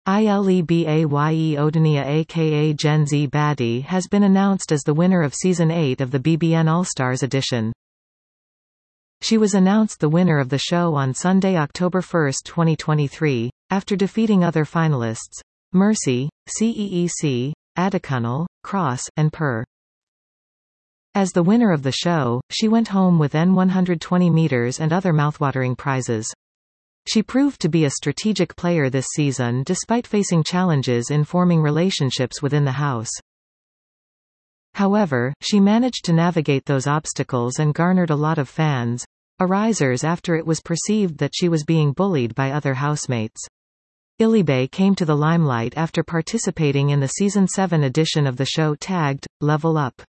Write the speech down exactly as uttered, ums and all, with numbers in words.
Ilebaye Odenia aka Gen Z Baddie has been announced as the winner of Season eight of the B B N All-Stars edition. She was announced the winner of the show on Sunday, October first, twenty twenty-three, after defeating other finalists, Mercy, Ceec, Adekunle, Cross, and Per. As the winner of the show, she went home with N one hundred twenty meters and other mouthwatering prizes. She proved to be a strategic player this season despite facing challenges in forming relationships within the house. However, she managed to navigate those obstacles and garnered a lot of fans, arisers after it was perceived that she was being bullied by other housemates. Ilebaye came to the limelight after participating in the Season seven edition of the show tagged, Level Up.